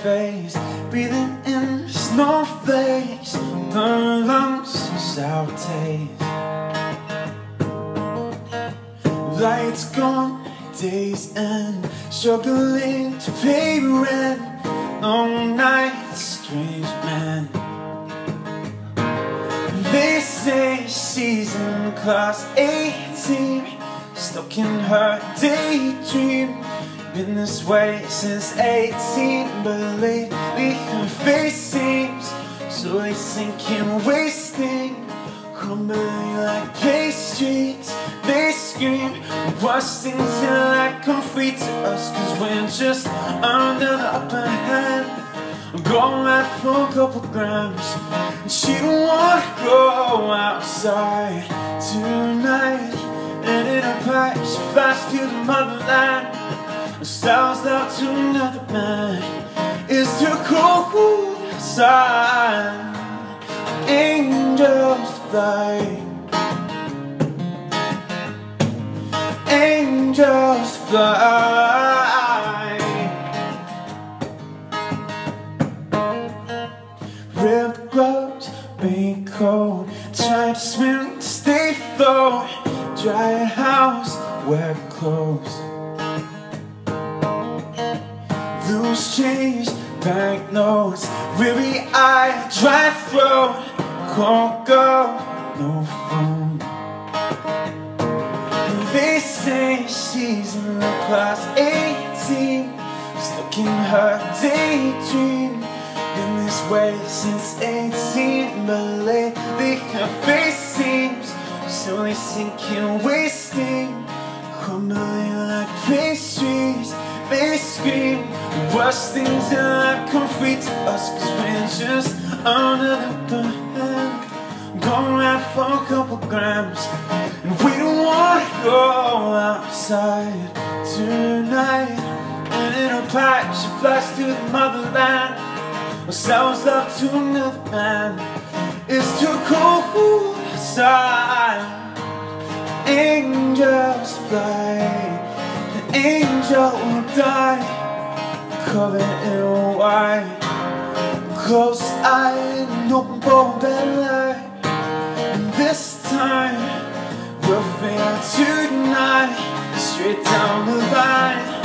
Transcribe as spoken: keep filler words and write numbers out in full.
face, breathing in snowflakes, the lungs and sour taste. Lights gone, days end, struggling to pay rent. Long nights, strange man. They say she's in class eighteen, stuck in her daydream. Been this way since eighteen, but lately her face seems slowly sinking, wasting, crumbling like pastries. They scream, watch things till I come free to us, cause we're just under the upper hand. Going out for a couple grams, and she don't wanna go outside tonight. And in her pipe she flies to the motherland, and styles out to another man. It's too cold outside. Angels fly, angels fly. Ripped gloves, being cold, trying to swim to stay afloat. Dry house, wet clothes, loose change, banknotes, weary eye, dry throat, cold girl, no phone. They say she's in the class eighteen, stuck in her daydream. Been this way since eighteen, but lately her face seems slowly sinking, wasting, crumbling like pastries. They scream, watch things till I come free to us, cause we're just under the hand. Going out for a couple grams, and we don't wanna go outside tonight. And in her pipe she flies to the motherland, or sells love to another man. It's too cold outside. Angels fly, an angel will die, covered in white, close-eyed and open for better light. And this time we'll fail tonight, straight down the line.